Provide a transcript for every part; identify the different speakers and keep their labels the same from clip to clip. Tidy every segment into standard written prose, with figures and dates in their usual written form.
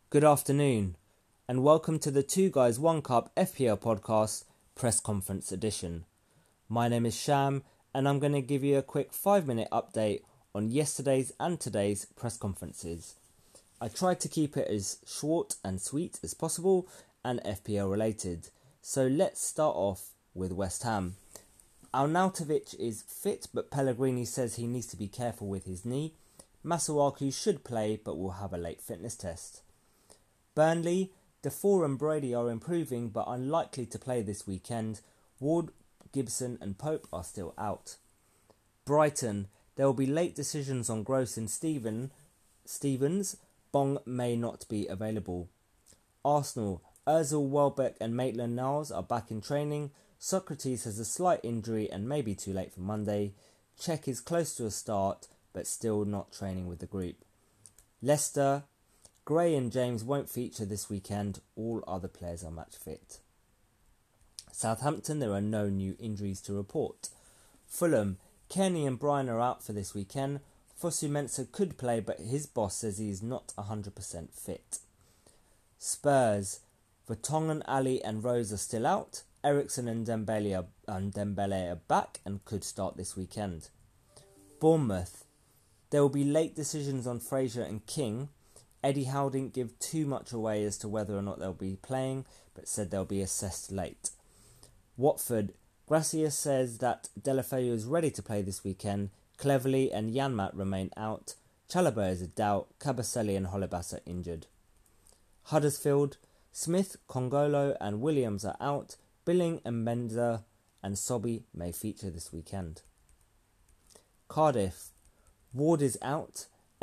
Speaker 1: Good afternoon, and welcome to the Two Guys One Cup FPL podcast press conference edition. My name is Sham, and I'm going to give you a quick 5-minute update on yesterday's and today's press conferences. I tried to keep it as short and sweet as possible and FPL related, so let's start off with West Ham. Arnautovic is fit, but Pellegrini says he needs to be careful with his knee. Masuaku should play, but will have a late fitness test. Burnley, Defoe and Brady are improving but unlikely to play this weekend. Ward, Gibson and Pope are still out. Brighton, there will be late decisions on Gross and Stevens. Bong may not be available. Arsenal, Ozil, Welbeck and Maitland-Niles are back in training. Socrates has a slight injury and may be too late for Monday. Cech is close to a start but still not training with the group. Leicester, Gray and James won't feature this weekend. All other players are match fit. Southampton, there are no new injuries to report. Fulham, Kenny and Bryan are out for this weekend. Fosu-Mensah could play, but his boss says he is not 100% fit. Spurs, Vertonghen, Ali and Rose are still out. Eriksen and Dembele are back and could start this weekend. Bournemouth, there will be late decisions on Fraser and King. Eddie Howe didn't give too much away as to whether or not they'll be playing, but said they'll be assessed late. Watford, Gracia says that Deulofeu is ready to play this weekend. Cleverley and Janmaat remain out. Chalobah is a doubt. Kabasele and Holebas are injured. Huddersfield, Smith, Congolo and Williams are out. Billing and Menza and Sobby may feature this weekend. Cardiff, Ward is out.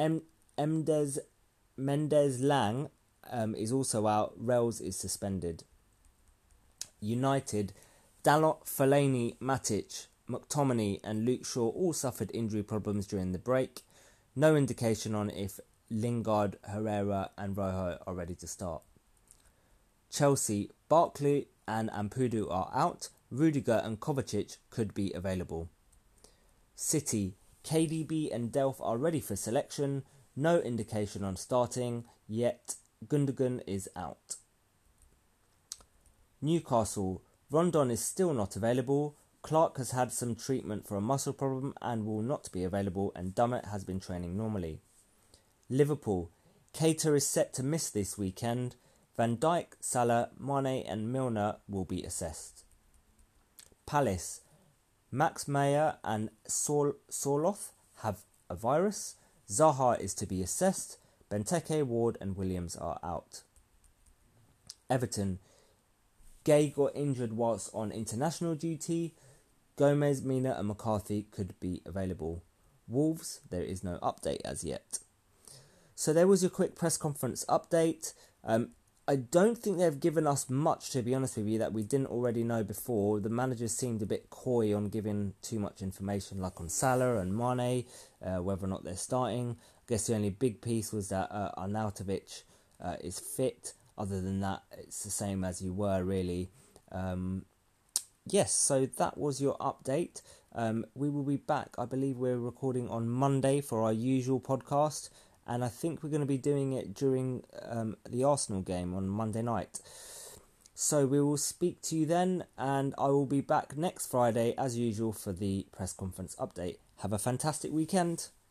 Speaker 1: Mendes Lang is also out. Rels is suspended. United, Dalot, Fellaini, Matic, McTominay and Luke Shaw all suffered injury problems during the break. No indication on if Lingard, Herrera and Rojo are ready to start. Chelsea, Barkley and Ampudu are out. Rudiger and Kovacic could be available. City, KDB and Delph are ready for selection. No indication on starting, yet Gundogan is out. Newcastle, Rondon is still not available. Clark has had some treatment for a muscle problem and will not be available, and Dummett has been training normally. Liverpool, Keita is set to miss this weekend. Van Dijk, Salah, Mane and Milner will be assessed. Palace, Max Meyer and Sorloth have a virus. Zaha is to be assessed. Benteke, Ward and Williams are out. Everton, Gay got injured whilst on international duty. Gomez, Mina and McCarthy could be available. Wolves, there is no update as yet. So there was your quick press conference update. I don't think they've given us much, to be honest with you, that we didn't already know before. The managers seemed a bit coy on giving too much information, like on Salah and Mane, whether or not they're starting. I guess the only big piece was that Arnautovic is fit. Other than that, it's the same as you were, really. Yes, so that was your update. We will be back. I believe we're recording on Monday for our usual podcast. And I think we're going to be doing it during the Arsenal game on Monday night. So we will speak to you then, and I will be back next Friday as usual for the press conference update. Have a fantastic weekend.